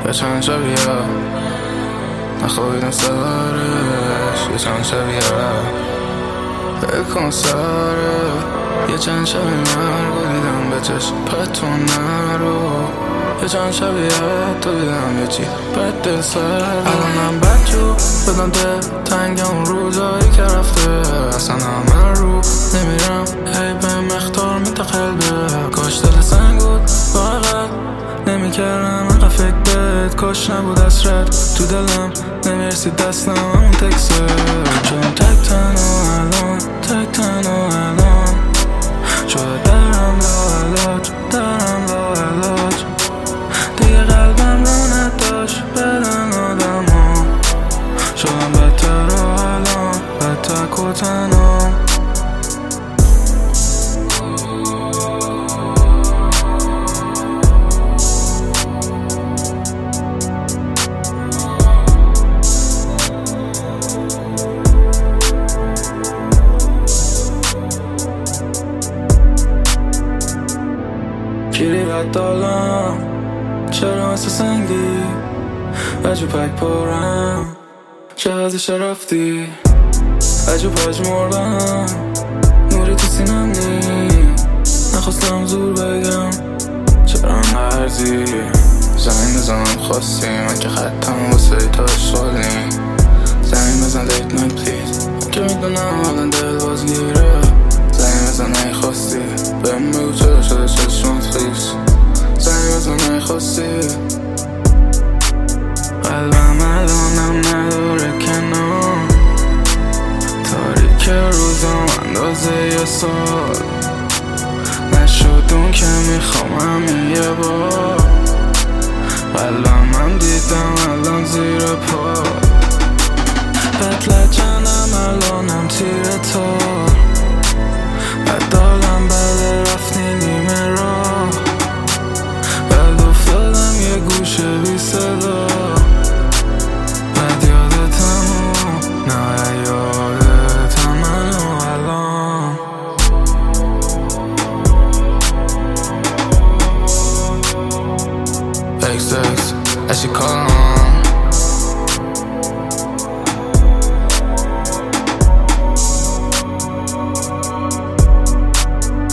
یه چند شبیه نخوابیدم سرش، یه چند شبیه ول کن سره، یه چند شبیه مرگو دیدم به چشم پتون نرو، یه چند شبیه تو دیدم یه چی بد دل سر. الانم بدجو بدم دل تنگ اون روزایی که رفته، اصلا همه رو نمیرم هی به مختار میده قلبه، کاش دل سنگ بود واقعا نمیکردم انقدر فکر بهت، کاش نبود اسرت تو دلم نمیرسید دستم همون تکسه، چون تک تنها الان تک تنها الان شده درم لاعلاج درم لاعلاج، دیگه قلبم رو نداشت بدن آدم ها، شدم بدتر و الان بدتر و تنها. گیری بد دالم چرا مثل سنگی عجو پک پارم، چه ازش رفتی عجو پج مردم، نوری تو سینم نی نخواستم زور بگم چرا نرزی، زمین بزنم خواستی من که خطم واسه تا اشغالی، زمین بزن لیت نایت پلیز من که میدونم حالا دل بازگیره، زمین بزن ای خواستی بهم بگو چرا شده چشمات خیس، زمین بزن ای خواستی. قلبم الانم نداره کنار، تاریک روزم اندازه یه سال، نشد اون که میخوام همین یه بار، قلبم دیدم الان زیر پا، بتلجنم الانم تیره تار، بدالم بله رفتی نیمه راه، بد افتادم یه گوشه بی صدا، بد یادتم و نه یادتم منو الان. XX, as she call